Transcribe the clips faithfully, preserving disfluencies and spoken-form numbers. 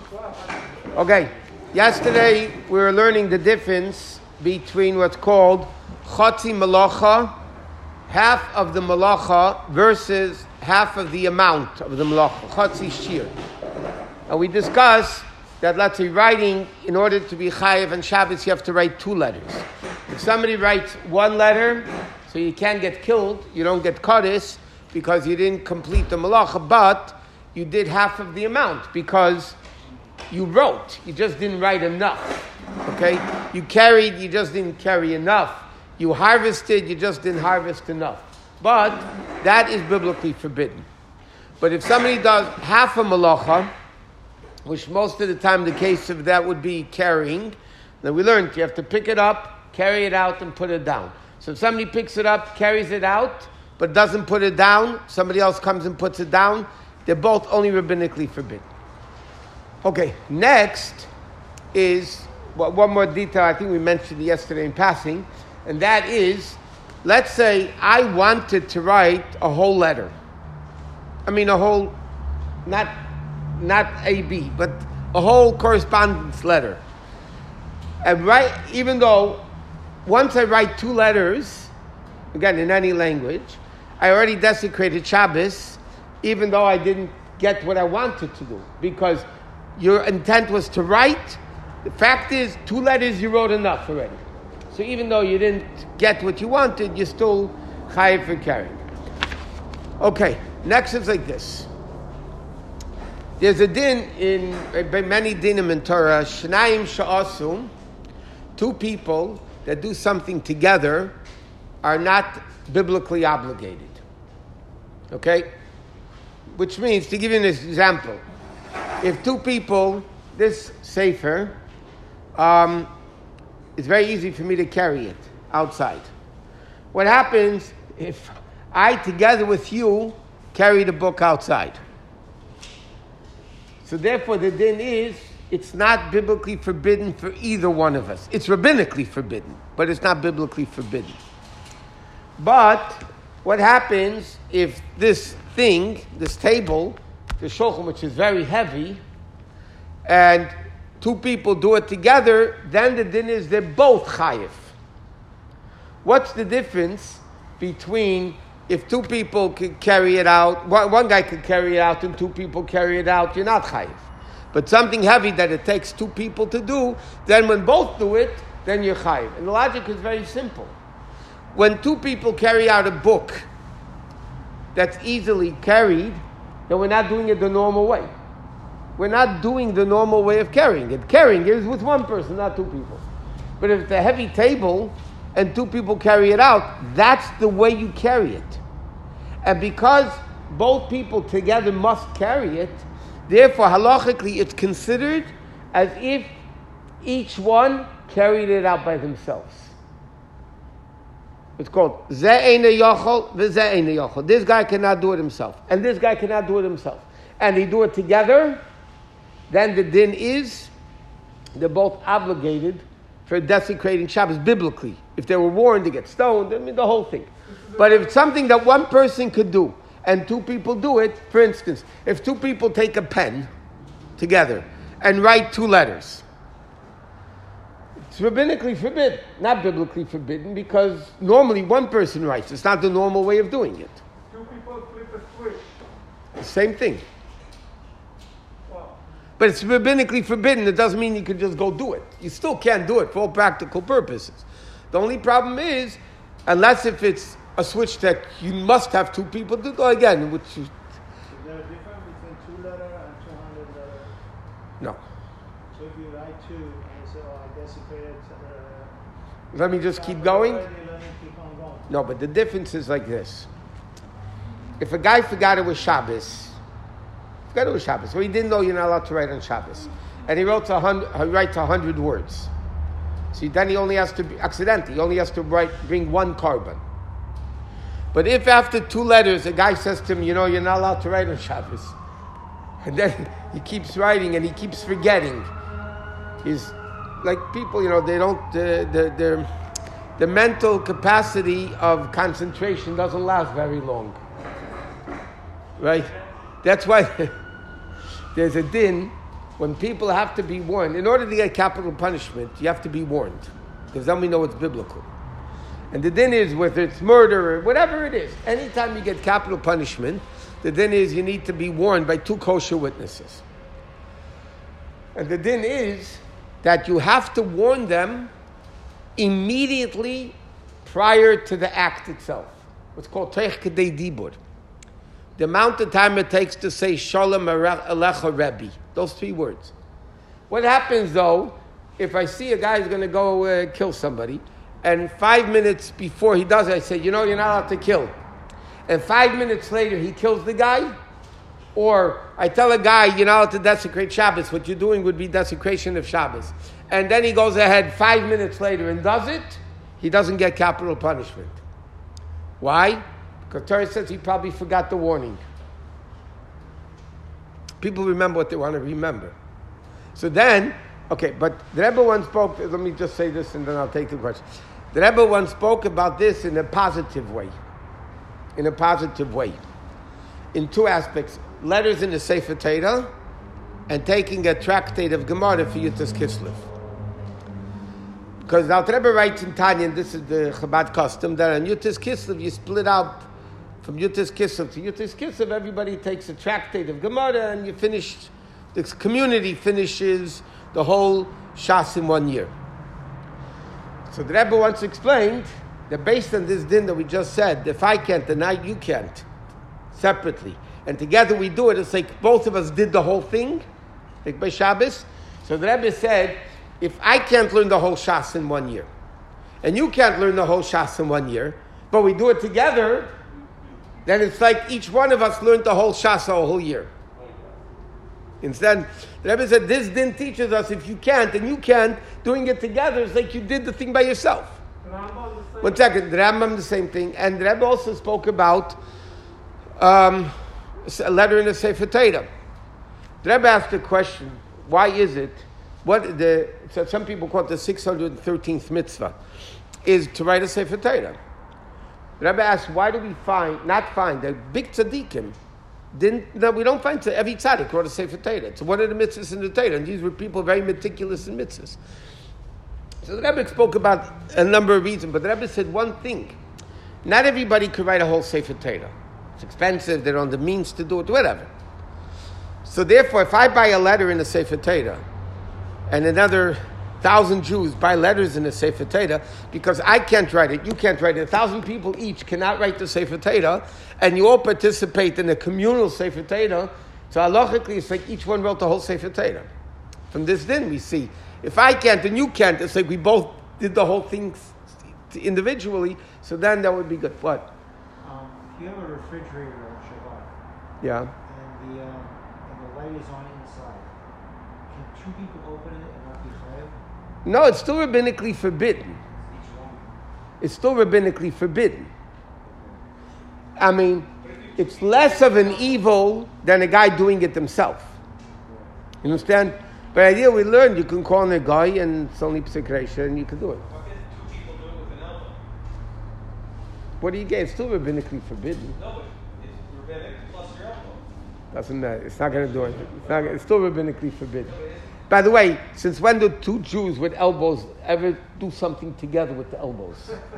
Okay, yesterday we were learning the difference between what's called Chatzi Malacha, half of the Malacha, versus half of the amount of the Malacha, Chatzi Shir. And we discussed that, let's say, writing, in order to be Chayev and Shabbos, you have to write two letters. If somebody writes one letter, so you can't get killed, you don't get Kaddish, because you didn't complete the Malacha, but you did half of the amount, because you wrote, you just didn't write enough, okay? You carried, you just didn't carry enough. You harvested, you just didn't harvest enough. But that is biblically forbidden. But if somebody does half a malacha, which most of the time the case of that would be carrying, then we learned you have to pick it up, carry it out, and put it down. So if somebody picks it up, carries it out, but doesn't put it down, somebody else comes and puts it down, they're both only rabbinically forbidden. Okay, next is well, one more detail I think we mentioned yesterday in passing, and that is, let's say I wanted to write a whole letter. I mean a whole, not, not A B, but a whole correspondence letter. And write, even though once I write two letters, again in any language, I already desecrated Shabbos, even though I didn't get what I wanted to do, because your intent was to write. The fact is, two letters you wrote enough already. So even though you didn't get what you wanted, you're still chayiv for carrying. Okay, next is like this. There's a din in, by many dinim in Torah, shnayim sha'asu, two people that do something together are not biblically obligated. Okay? Which means, to give you an example, if two people, this sefer, um, it's very easy for me to carry it outside. What happens if I, together with you, carry the book outside? So therefore, the din is, it's not biblically forbidden for either one of us. It's rabbinically forbidden, but it's not biblically forbidden. But what happens if this thing, this table, the shulchan, which is very heavy, and two people do it together, then the din is they're both chayiv. What's the difference between if two people could carry it out, one, one guy could carry it out and two people carry it out, you're not chayiv. But something heavy that it takes two people to do, then when both do it, then you're chayiv. And the logic is very simple. When two people carry out a book that's easily carried, then we're not doing it the normal way. We're not doing the normal way of carrying it. Carrying is with one person, not two people. But if it's a heavy table and two people carry it out, that's the way you carry it. And because both people together must carry it, therefore halachically it's considered as if each one carried it out by themselves. It's called Ze Eina Yochel, Ze Eina Yochel. This guy cannot do it himself, and this guy cannot do it himself. And they do it together, then the din is, they're both obligated for desecrating Shabbos biblically. If they were warned to get stoned, I mean the whole thing. But if it's something that one person could do, and two people do it, for instance, if two people take a pen together and write two letters, it's rabbinically forbidden, not biblically forbidden, because normally one person writes. It's not the normal way of doing it. Two people flip a switch. The same thing. Wow. But it's rabbinically forbidden. It doesn't mean you can just go do it. You still can't do it for all practical purposes. The only problem is, unless if it's a switch that you must have two people to do, again, which is... Is there a difference between two letter and two hundred letter? No. So if you write two and say, oh, I desecrated... Uh, Let me just keep going. already, let me keep on going. No, but the difference is like this. If a guy forgot it was Shabbos, forgot it was Shabbos, so he didn't know you're not allowed to write on Shabbos, and he wrote a hundred, he writes a hundred words. So then he only has to be accidentally. He only has to write, bring one carbon. But if after two letters a guy says to him, you know, you're not allowed to write on Shabbos, and then he keeps writing and he keeps forgetting, he's like people, you know, they don't, uh, the, their, the mental capacity of concentration doesn't last very long. Right? That's why there's a din when people have to be warned, in order to get capital punishment, you have to be warned. Because then we know it's biblical. And the din is, whether it's murder or whatever it is, anytime you get capital punishment, the din is you need to be warned by two kosher witnesses. And the din is that you have to warn them immediately prior to the act itself. What's called teich kedei dibur. The amount of time it takes to say Shalom Alecha Rebbe. Those three words. What happens though, if I see a guy who's going to go uh, kill somebody, and five minutes before he does it, I say, you know, you're not allowed to kill. And five minutes later, he kills the guy? Or I tell a guy, you're not allowed to desecrate Shabbos. What you're doing would be desecration of Shabbos. And then he goes ahead five minutes later and does it, he doesn't get capital punishment. Why? Because Torah says he probably forgot the warning. People remember what they want to remember. So then, okay, but the Rebbe once spoke, let me just say this and then I'll take the question. The Rebbe once spoke about this in a positive way. In a positive way. In two aspects. Letters in the Sefer Torah and taking a tractate of Gemara for Yutas Kislev. Because the Alter Rebbe writes in Tanya, and this is the Chabad custom, that on Yutas Kislev you split out from Yutas Kislev to Yutas Kislev, everybody takes a tractate of Gemara and you finish, the community finishes the whole Shas in one year. So the Rebbe once explained that based on this din that we just said, if I can't, then I, you can't, separately. And together we do it, it's like both of us did the whole thing, like by Shabbos. So the Rebbe said, if I can't learn the whole Shas in one year, and you can't learn the whole Shas in one year, but we do it together, then it's like each one of us learned the whole Shas a whole year. Instead, the Rebbe said, this din teaches us if you can't and you can't, doing it together is like you did the thing by yourself. One second, the Rambam the same thing, and the Rebbe also spoke about um, a letter in the Sefer Torah. The Rebbe asked the question, why is it, what the, so some people call it the six hundred thirteenth mitzvah, is to write a Sefer Torah. The Rebbe asked, why do we find, not find, that big tzaddikim, didn't, no, we don't find, every tzaddik wrote a Sefer Torah. It's one of the mitzvahs in the Torah, and these were people very meticulous in mitzvahs. So the Rebbe spoke about a number of reasons, but the Rebbe said one thing. Not everybody could write a whole Sefer Torah. It's expensive, they don't have the means to do it, whatever. So therefore, if I buy a letter in a Sefer Torah, and another thousand Jews buy letters in the Sefer Torah, because I can't write it, you can't write it, a thousand people each cannot write the Sefer Torah, and you all participate in a communal Sefer Torah, so halachically it's like each one wrote the whole Sefer Torah. From this din we see, if I can't and you can't, it's like we both did the whole thing individually, so then that would be good. What? Um, if you have a refrigerator on Shabbat, Yeah. and the um, and the light is on inside, can two people open it and not be fired? No, it's still rabbinically forbidden. It's still rabbinically forbidden. I mean, it's less of an evil than a guy doing it himself. You understand? But the idea we learned, you can call on a guy and it's only psikresha and you can do it. Why can't two people do it with an elbow? What do you get? It's still rabbinically forbidden. No, but it's rabbinic plus your elbow. Doesn't matter. It's not going to do it. It's, not, it's still rabbinically forbidden. By the way, since when do two Jews with elbows ever do something together with the elbows?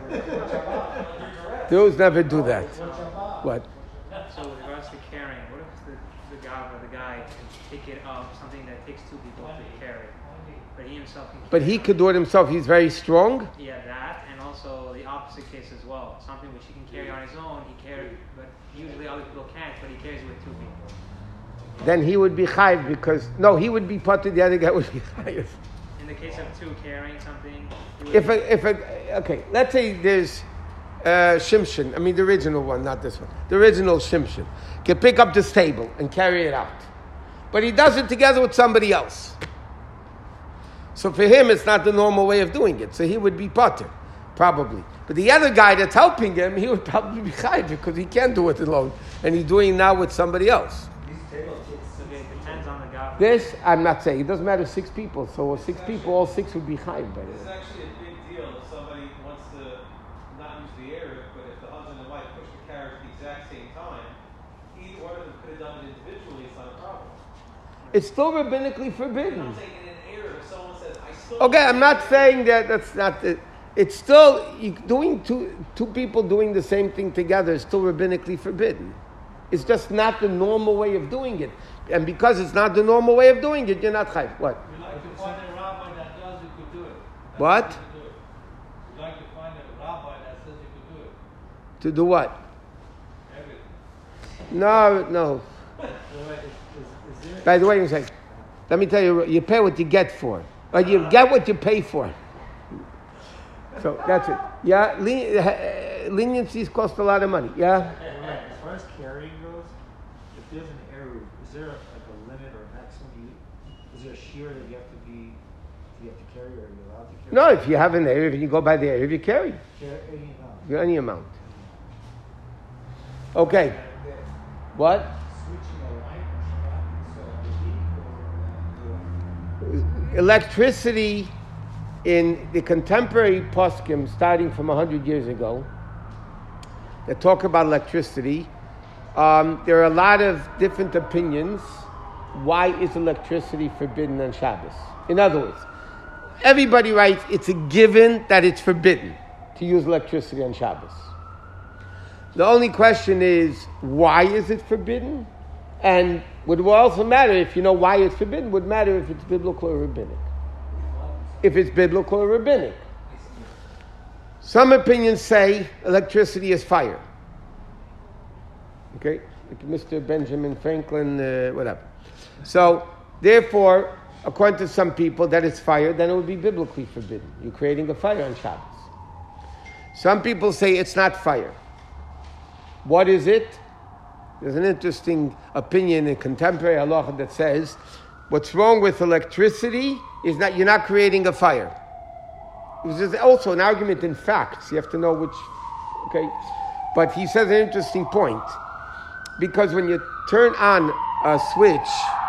Jews never do that. What? So with regards to carrying, what if the, the guy or the guy can pick it up, something that takes two people to carry, but he himself can carry But he could do it himself. He's very strong. Yeah, that, and also the opposite case as well. Something which he can carry on his own, he carries, but usually other people can't, but he carries it with two people. Then he would be chayiv because, no, he would be put, the other guy would be chayiv. In the case of two carrying something, he would If a, if a, okay, let's say there's uh, Shimshon, I mean the original one, not this one. The original Shimshon can pick up this table and carry it out. But he does it together with somebody else. So for him, it's not the normal way of doing it. So he would be potter, probably. But the other guy that's helping him, he would probably be chayiv because he can't do it alone. And he's doing it now with somebody else. Okay, it depends on the guy. This, I'm not saying. It doesn't matter six people. So six people, all six would be chayiv by This is it. actually a big deal if somebody wants to not use the Eruv, but if the husband and wife push the carriage at the exact same time, either one of them could have done it individually, it's not a problem. It's still rabbinically I'm forbidden. saying in an Erev, if someone says, I still. Okay, I'm not saying that that's not the. It's still you, doing two two people doing the same thing together is still rabbinically forbidden. It's just not the normal way of doing it, and because it's not the normal way of doing it, you're not chayv. What? You'd like to find a rabbi that does you could do it. That What? says you could do it. You'd like to find a rabbi that says you could do it. To do what? Everything. No, no. Wait, wait, is, is, is there, By the way, you say, let me tell you, you pay what you get for, or you get what you pay for. So that's it. Yeah, len- uh, leniencies cost a lot of money. Yeah. as far as carrying goes, if there's an eruv, is there like a limit or maximum? You, is there a shear that you have to be, you have to carry, or are you allowed to carry? No, if you have an area, if you go by the area, you carry Carry any amount. any amount. Okay. What? Switching a light or Shabbat, so the heat or Electricity in the contemporary poskim, starting from one hundred years ago, that talk about electricity, um, there are a lot of different opinions. Why is electricity forbidden on Shabbos? In other words, everybody writes it's a given that it's forbidden to use electricity on Shabbos. The only question is, why is it forbidden? And would also matter if you know why it's forbidden, would matter if it's biblical or rabbinic. If it's biblical or rabbinic. Some opinions say electricity is fire. Okay? Like Mister Benjamin Franklin, uh, whatever. So, therefore, according to some people, that it's fire, then it would be biblically forbidden. You're creating a fire on Shabbos. Some people say it's not fire. What is it? There's an interesting opinion in contemporary halacha that says what's wrong with electricity is that you're not creating a fire. There's also an argument in facts. You have to know which, okay? But he says an interesting point. Because when you turn on a switch,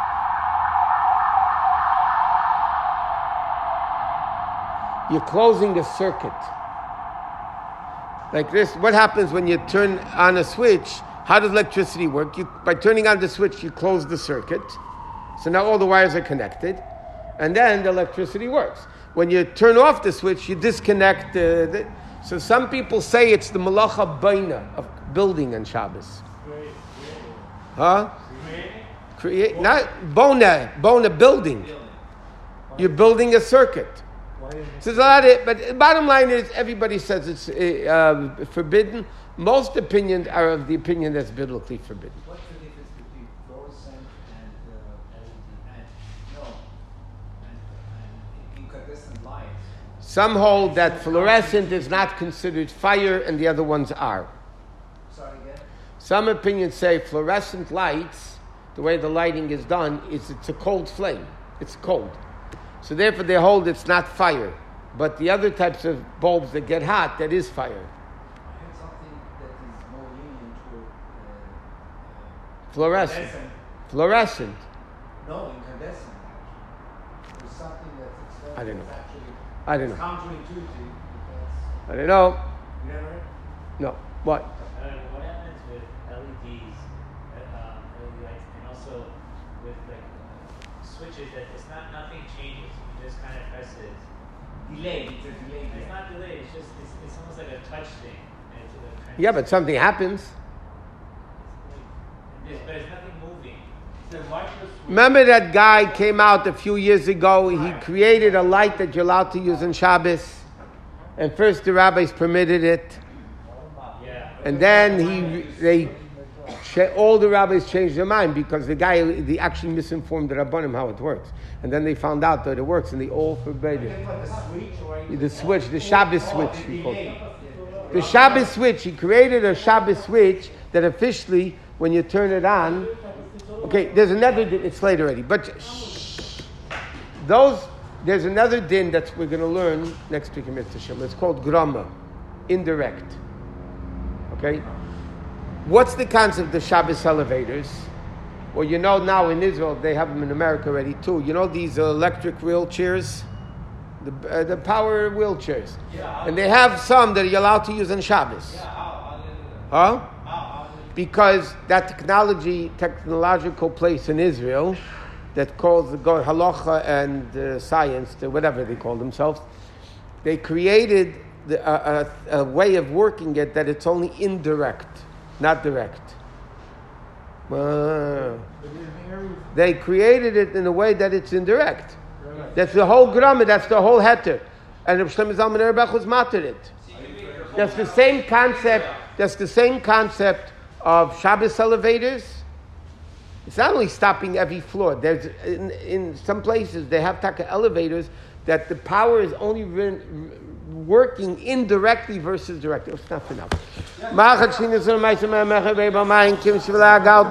you're closing a circuit. Like this, what happens when you turn on a switch? How does electricity work? You, by turning on the switch, you close the circuit. So now all the wires are connected. And then the electricity works. When you turn off the switch, you disconnect the... the so some people say it's the malacha baina of building on Shabbos. Huh? Create, not bona, bona building. You're building a circuit. So there's a lot of, but the bottom line is everybody says it's uh, forbidden. Most opinions are of the opinion that's biblically forbidden. What's the difference between fluorescent and uh, L E D and no and, and incandescent lights? Some hold that fluorescent is not considered fire and the other ones are. Sorry again? Some opinions say fluorescent lights, the way the lighting is done, is it's a cold flame. It's cold. So therefore they hold it's not fire. But the other types of bulbs that get hot, that is fire. I heard something that is more lenient to uh, Fluorescent. incandescent. Fluorescent. No, incandescent actually. There's something that's it's I don't know. it's actually I don't it's know. counterintuitive because I don't know. you never heard? No. What? Uh, what happens with L E Ds, uh, um, L E D lights, and also with like uh, switches that it's not nothing changes. You just kind of press it. Delay, it's a delay. It's not delayed. It's just it's, it's almost like a touch thing. And it's a trans- Yeah, but something happens. It's, but it's nothing moving. It's a micro switch. Remember that guy came out a few years ago. He created a light that you're allowed to use on Shabbos. And first the rabbis permitted it. Yeah. And then he, they, all the rabbis changed their mind because the guy, they actually misinformed the Rabbanim how it works. And then they found out that it works and they all forbade it. But the switch or The switch, the Shabbos switch, he called it. The Shabbos switch, he created a Shabbos switch that officially, when you turn it on, okay, there's another din, it's late already, but shh, those, there's another din that we're going to learn next week in Mitzvah Shem. It's called grama, indirect. Okay? What's the concept of the Shabbos elevators? Well, you know now in Israel, they have them in America already too. You know these electric wheelchairs? The, uh, the power wheelchairs. Yeah, And they have some that you're allowed to use on Shabbos. Yeah, how, how did it? Huh? How, how did it? Because that technology, technological place in Israel that calls the God halacha and uh, science, to whatever they call themselves. They created the, uh, a, a way of working it that it's only indirect, not direct. Uh, they created it in a way that it's indirect. Right. That's the whole grammar. That's the whole heter. And Rav Shlomo Zalman Auerbach was matter it. That's the same concept. That's the same concept of Shabbos elevators. It's not only stopping every floor. There's in, in some places they have taka elevators that the power is only re- re- working indirectly versus directly. It's not enough.